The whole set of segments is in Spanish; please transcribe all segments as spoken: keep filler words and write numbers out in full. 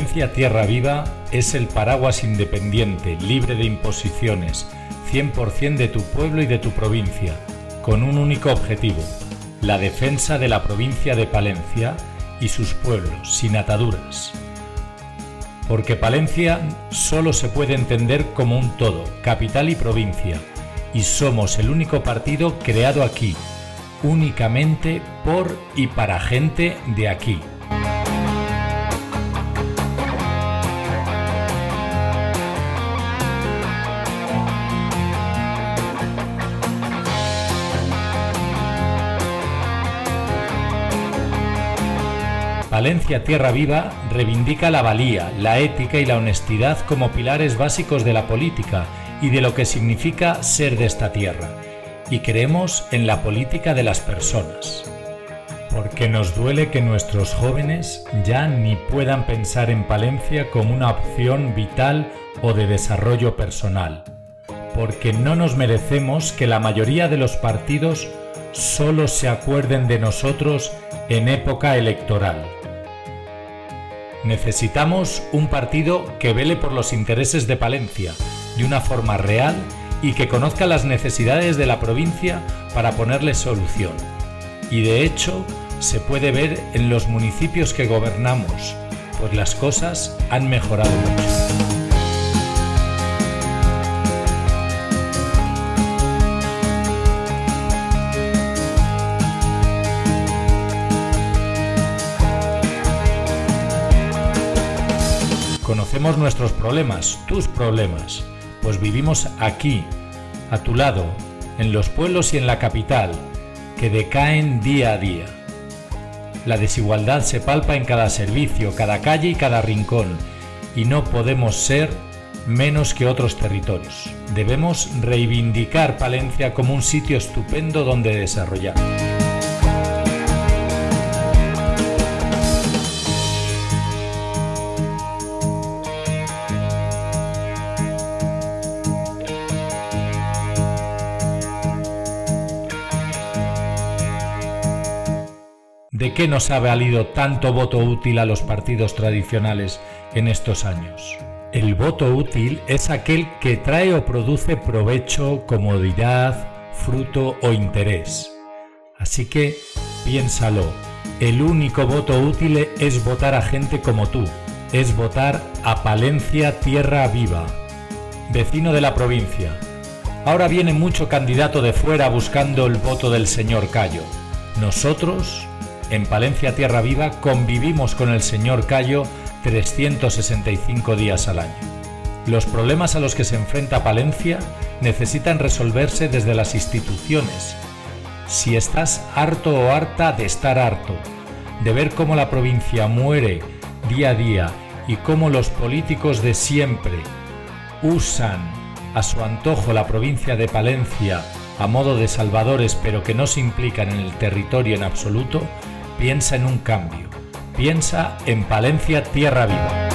Palencia Tierra Viva es el paraguas independiente, libre de imposiciones, cien por ciento de tu pueblo y de tu provincia, con un único objetivo: la defensa de la provincia de Palencia y sus pueblos, sin ataduras. Porque Palencia solo se puede entender como un todo, capital y provincia, y somos el único partido creado aquí, únicamente por y para gente de aquí. Palencia Tierra Viva reivindica la valía, la ética y la honestidad como pilares básicos de la política y de lo que significa ser de esta tierra. Y creemos en la política de las personas. Porque nos duele que nuestros jóvenes ya ni puedan pensar en Palencia como una opción vital o de desarrollo personal. Porque no nos merecemos que la mayoría de los partidos solo se acuerden de nosotros en época electoral. Necesitamos un partido que vele por los intereses de Palencia de una forma real y que conozca las necesidades de la provincia para ponerle solución. Y de hecho, se puede ver en los municipios que gobernamos, pues las cosas han mejorado mucho. Conocemos nuestros problemas, tus problemas, pues vivimos aquí, a tu lado, en los pueblos y en la capital, que decaen día a día. La desigualdad se palpa en cada servicio, cada calle y cada rincón, y no podemos ser menos que otros territorios. Debemos reivindicar Palencia como un sitio estupendo donde desarrollar. ¿De qué nos ha valido tanto voto útil a los partidos tradicionales en estos años? El voto útil es aquel que trae o produce provecho, comodidad, fruto o interés. Así que piénsalo, el único voto útil es votar a gente como tú, es votar a Palencia Tierra Viva, vecino de la provincia. Ahora viene mucho candidato de fuera buscando el voto del señor Cayo. Nosotros, en Palencia Tierra Viva, convivimos con el señor Cayo trescientos sesenta y cinco días al año. Los problemas a los que se enfrenta Palencia necesitan resolverse desde las instituciones. Si estás harto o harta de estar harto, de ver cómo la provincia muere día a día y cómo los políticos de siempre usan a su antojo la provincia de Palencia a modo de salvadores, pero que no se implican en el territorio en absoluto, piensa en un cambio. Piensa en Palencia Tierra Viva.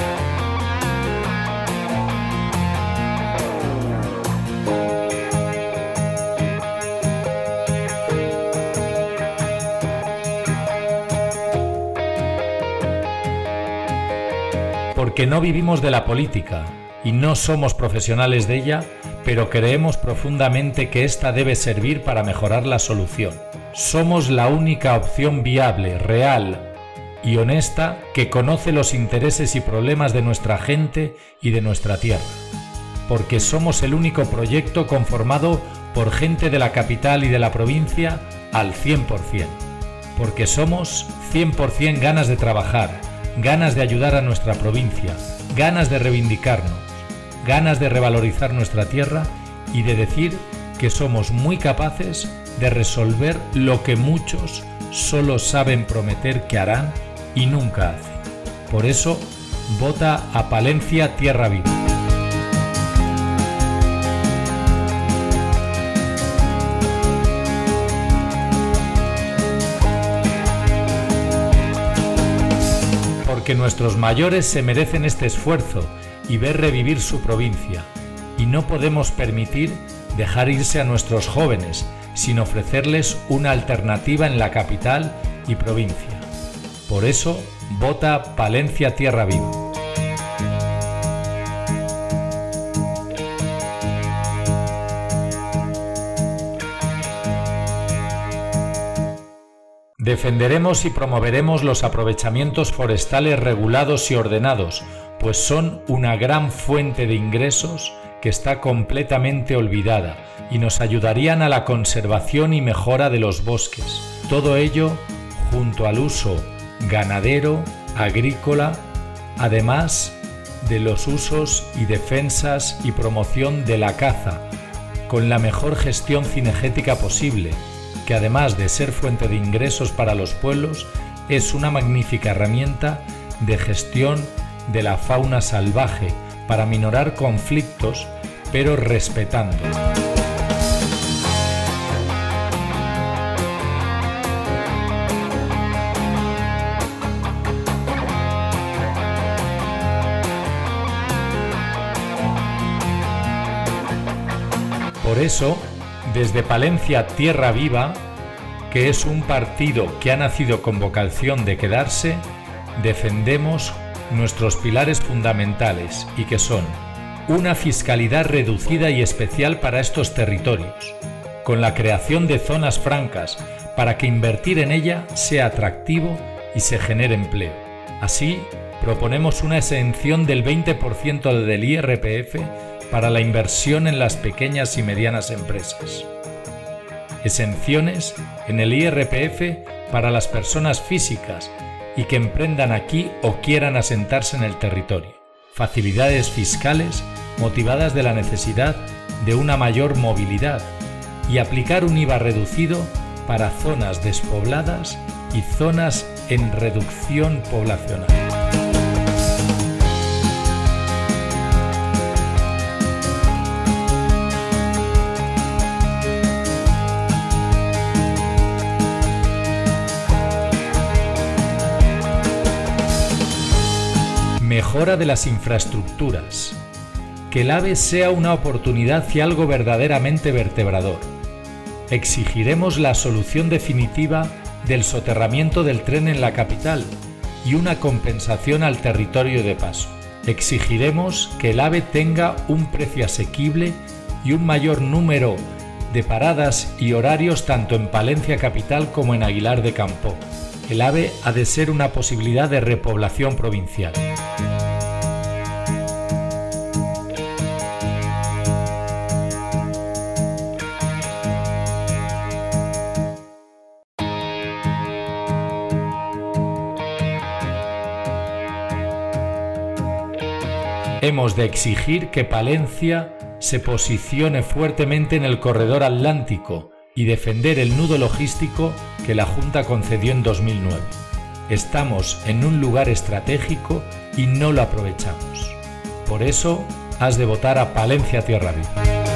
Porque no vivimos de la política y no somos profesionales de ella, pero creemos profundamente que ésta debe servir para mejorar la solución. Somos la única opción viable, real y honesta que conoce los intereses y problemas de nuestra gente y de nuestra tierra. Porque somos el único proyecto conformado por gente de la capital y de la provincia al cien por ciento. Porque somos cien por ciento ganas de trabajar, ganas de ayudar a nuestra provincia, ganas de reivindicarnos, ganas de revalorizar nuestra tierra y de decir que somos muy capaces de resolver lo que muchos solo saben prometer que harán y nunca hacen. Por eso, vota a Palencia Tierra Viva. Porque nuestros mayores se merecen este esfuerzo y ver revivir su provincia, y no podemos permitir dejar irse a nuestros jóvenes sin ofrecerles una alternativa en la capital y provincia. Por eso, vota Palencia Tierra Viva. Defenderemos y promoveremos los aprovechamientos forestales regulados y ordenados, pues son una gran fuente de ingresos que está completamente olvidada y nos ayudarían a la conservación y mejora de los bosques. Todo ello junto al uso ganadero, agrícola, además de los usos y defensas y promoción de la caza, con la mejor gestión cinegética posible, que además de ser fuente de ingresos para los pueblos, es una magnífica herramienta de gestión de la fauna salvaje para minorar conflictos, pero respetando. Por eso, desde Palencia Tierra Viva, que es un partido que ha nacido con vocación de quedarse, defendemos nuestros pilares fundamentales y que son una fiscalidad reducida y especial para estos territorios, con la creación de zonas francas para que invertir en ella sea atractivo y se genere empleo. Así, proponemos una exención del veinte por ciento del I R P F para la inversión en las pequeñas y medianas empresas. Exenciones en el I R P F para las personas físicas y que emprendan aquí o quieran asentarse en el territorio. Facilidades fiscales motivadas de la necesidad de una mayor movilidad y aplicar un I V A reducido para zonas despobladas y zonas en reducción poblacional. Mejora de las infraestructuras. Que el AVE sea una oportunidad y algo verdaderamente vertebrador. Exigiremos la solución definitiva del soterramiento del tren en la capital y una compensación al territorio de paso. Exigiremos que el AVE tenga un precio asequible y un mayor número de paradas y horarios tanto en Palencia capital como en Aguilar de Campoo. El AVE ha de ser una posibilidad de repoblación provincial. Hemos de exigir que Palencia se posicione fuertemente en el corredor atlántico y defender el nudo logístico que la Junta concedió en dos mil nueve. Estamos en un lugar estratégico y no lo aprovechamos. Por eso, has de votar a Palencia Tierra Viva.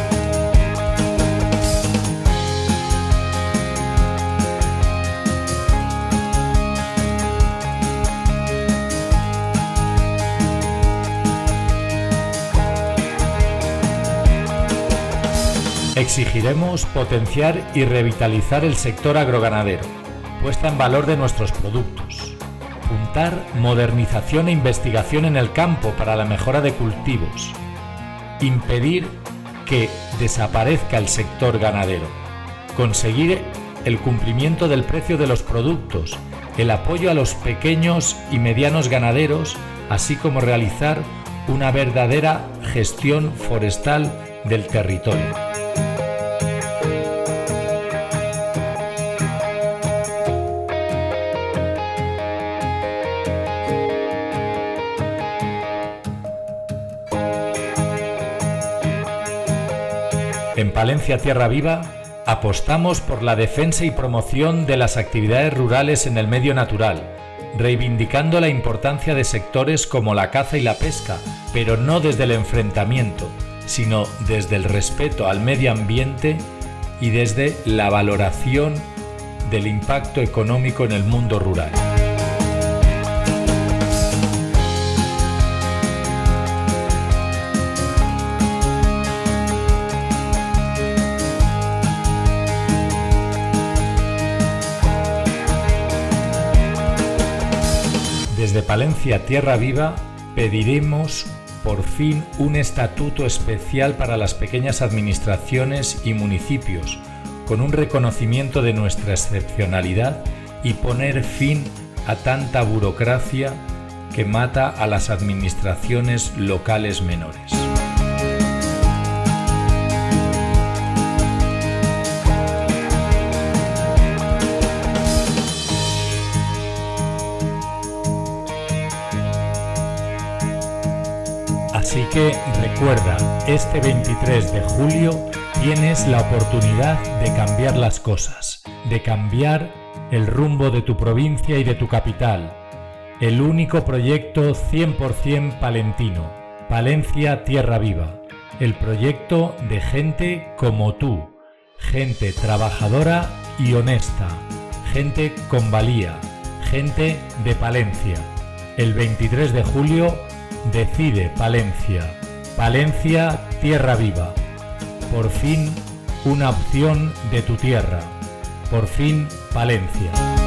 Exigiremos potenciar y revitalizar el sector agroganadero, puesta en valor de nuestros productos. Juntar modernización e investigación en el campo para la mejora de cultivos. Impedir que desaparezca el sector ganadero. Conseguir el cumplimiento del precio de los productos, el apoyo a los pequeños y medianos ganaderos, así como realizar una verdadera gestión forestal del territorio. En Palencia Tierra Viva apostamos por la defensa y promoción de las actividades rurales en el medio natural, reivindicando la importancia de sectores como la caza y la pesca, pero no desde el enfrentamiento, sino desde el respeto al medio ambiente y desde la valoración del impacto económico en el mundo rural. Desde Palencia Tierra Viva pediremos por fin un estatuto especial para las pequeñas administraciones y municipios, con un reconocimiento de nuestra excepcionalidad y poner fin a tanta burocracia que mata a las administraciones locales menores. Así que recuerda, este veintitrés de julio tienes la oportunidad de cambiar las cosas, de cambiar el rumbo de tu provincia y de tu capital. El único proyecto cien por cien palentino, Palencia Tierra Viva. El proyecto de gente como tú, gente trabajadora y honesta, gente con valía, gente de Palencia. El veintitrés de julio decide Palencia, Palencia Tierra Viva. Por fin una opción de tu tierra. Por fin Palencia.